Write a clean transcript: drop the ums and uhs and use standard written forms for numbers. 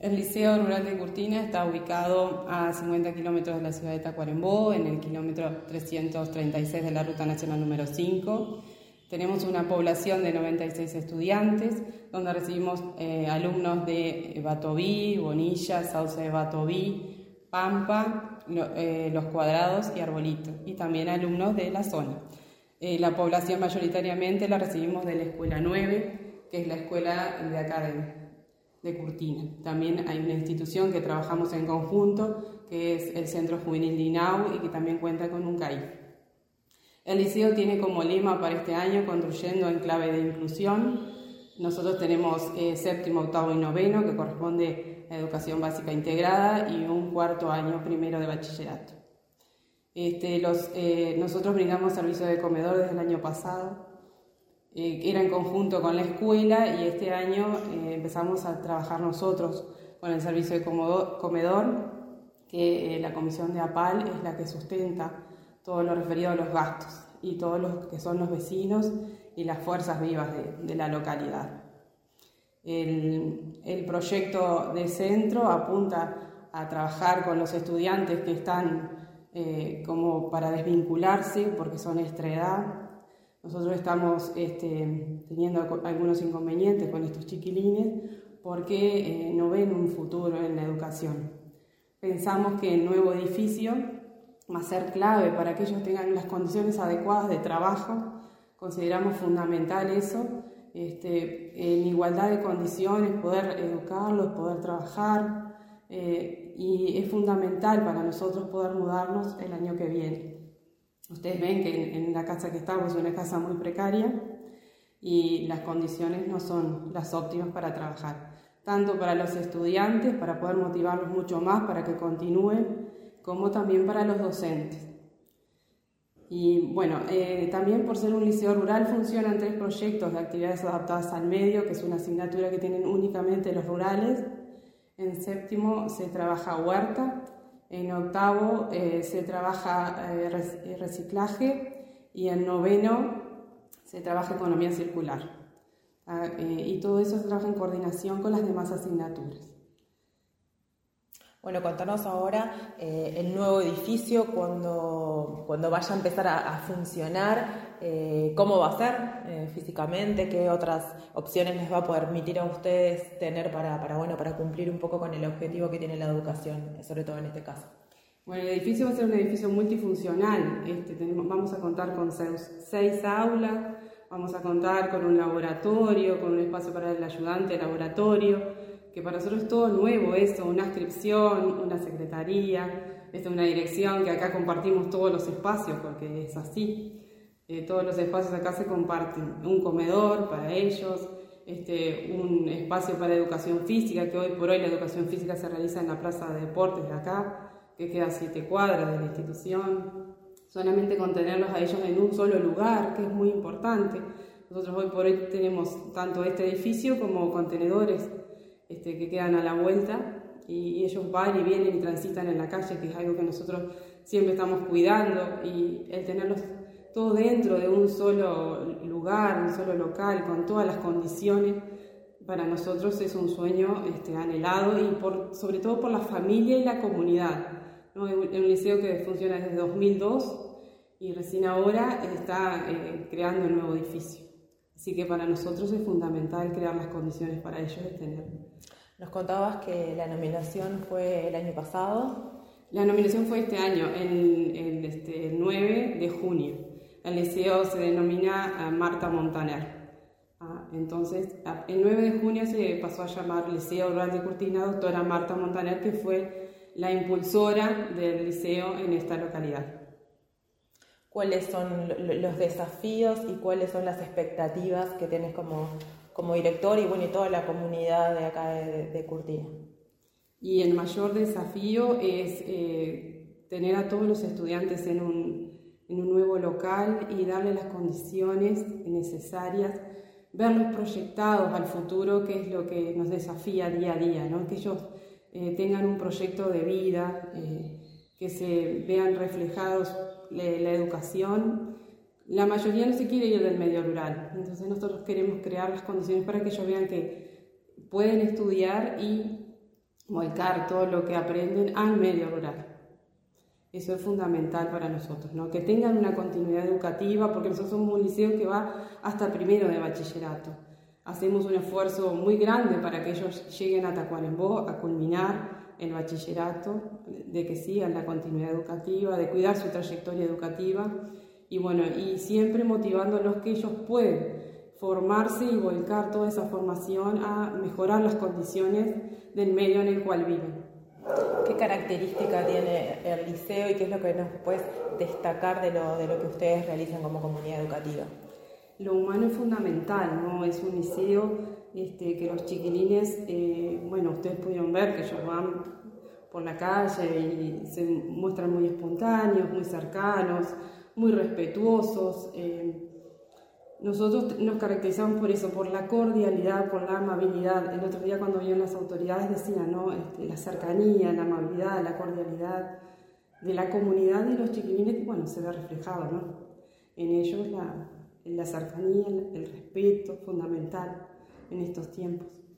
El Liceo Rural de Curtina está ubicado a 50 kilómetros de la ciudad de Tacuarembó, en el kilómetro 336 de la Ruta Nacional número 5. Tenemos una población de 96 estudiantes, donde recibimos alumnos de Batoví, Bonilla, Sauce de Batoví, Pampa, Los Cuadrados y Arbolito, y también alumnos de la zona. La población mayoritariamente la recibimos de la Escuela 9, que es la escuela de acá de Curtina. También hay una institución que trabajamos en conjunto, que es el Centro Juvenil de INAU y que también cuenta con un CAIF. El liceo tiene como lema para este año Construyendo en clave de inclusión. Nosotros tenemos séptimo, octavo y noveno, que corresponde a educación básica integrada, y un cuarto año primero de bachillerato. Nosotros brindamos servicio de comedor desde el año pasado. Era en conjunto con la escuela, y este año empezamos a trabajar nosotros con el servicio de comedor, que la comisión de APAL es la que sustenta todo lo referido a los gastos y todos los que son los vecinos y las fuerzas vivas de la localidad. El proyecto de centro apunta a trabajar con los estudiantes que están como para desvincularse porque son extra edad. Nosotros estamos teniendo algunos inconvenientes con estos chiquilines porque no ven un futuro en la educación. Pensamos que el nuevo edificio va a ser clave para que ellos tengan las condiciones adecuadas de trabajo. Consideramos fundamental eso, en igualdad de condiciones, poder educarlos, poder trabajar, y es fundamental para nosotros poder mudarnos el año que viene. Ustedes ven que en la casa que estamos es una casa muy precaria y las condiciones no son las óptimas para trabajar, tanto para los estudiantes, para poder motivarlos mucho más para que continúen, como también para los docentes. Y bueno, también por ser un liceo rural funcionan 3 proyectos de actividades adaptadas al medio, que es una asignatura que tienen únicamente los rurales. En séptimo se trabaja huerta. En octavo se trabaja reciclaje, y en noveno se trabaja economía circular. Y todo eso se trabaja en coordinación con las demás asignaturas. Bueno, contanos ahora el nuevo edificio, cuando vaya a empezar a funcionar, cómo va a ser físicamente, qué otras opciones les va a permitir a ustedes tener para cumplir un poco con el objetivo que tiene la educación, sobre todo en este caso. Bueno, el edificio va a ser un edificio multifuncional. Vamos a contar con 6 aulas, vamos a contar con un laboratorio, con un espacio para el ayudante de laboratorio, que para nosotros es todo nuevo eso, una adscripción, una secretaría, una dirección, que acá compartimos todos los espacios, porque es así. Todos los espacios acá se comparten, un comedor para ellos, un espacio para educación física, que hoy por hoy la educación física se realiza en la plaza de deportes de acá, que queda a 7 cuadras de la institución. Solamente con tenerlos a ellos en un solo lugar, que es muy importante. Nosotros hoy por hoy tenemos tanto este edificio como contenedores que quedan a la vuelta, y ellos van y vienen y transitan en la calle, que es algo que nosotros siempre estamos cuidando, y el tenerlos todo dentro de un solo lugar, un solo local, con todas las condiciones, para nosotros es un sueño anhelado, y sobre todo por la familia y la comunidad, ¿no? Es un liceo que funciona desde 2002 y recién ahora está creando el nuevo edificio. Así que para nosotros es fundamental crear las condiciones para ellos de tenerlo. Nos contabas que la nominación fue el año pasado. La nominación fue este año, el 9 de junio. El liceo se denomina Marta Montaner. Entonces, el 9 de junio se pasó a llamar Liceo Rural de Curtina Doctora Marta Montaner, que fue la impulsora del liceo en esta localidad. ¿Cuáles son los desafíos y cuáles son las expectativas que tenés como director y toda la comunidad de acá de Curtina? Y el mayor desafío es tener a todos los estudiantes en un nuevo local y darle las condiciones necesarias, verlos proyectados al futuro, que es lo que nos desafía día a día, ¿no? Que ellos tengan un proyecto de vida, que se vean reflejados la educación. La mayoría no se quiere ir del medio rural, entonces nosotros queremos crear las condiciones para que ellos vean que pueden estudiar y volcar todo lo que aprenden al medio rural. Eso es fundamental para nosotros, ¿no? Que tengan una continuidad educativa, porque nosotros somos un liceo que va hasta primero de bachillerato. Hacemos un esfuerzo muy grande para que ellos lleguen a Tacuarembó, a culminar el bachillerato, de que sigan la continuidad educativa, de cuidar su trayectoria educativa y bueno, y siempre motivándolos que ellos pueden formarse y volcar toda esa formación a mejorar las condiciones del medio en el cual viven. ¿Qué característica tiene el liceo y qué es lo que nos puedes destacar de lo que ustedes realizan como comunidad educativa? Lo humano es fundamental, ¿no? Es un liceo que los chiquilines, bueno, ustedes pudieron ver que ellos van por la calle y se muestran muy espontáneos, muy cercanos, muy respetuosos. Nosotros nos caracterizamos por eso, por la cordialidad, por la amabilidad. El otro día cuando venían las autoridades decían, ¿no? La cercanía, la amabilidad, la cordialidad de la comunidad y los chiquilines, bueno, se ve reflejado, ¿no? En ellos la cercanía, el respeto fundamental en estos tiempos.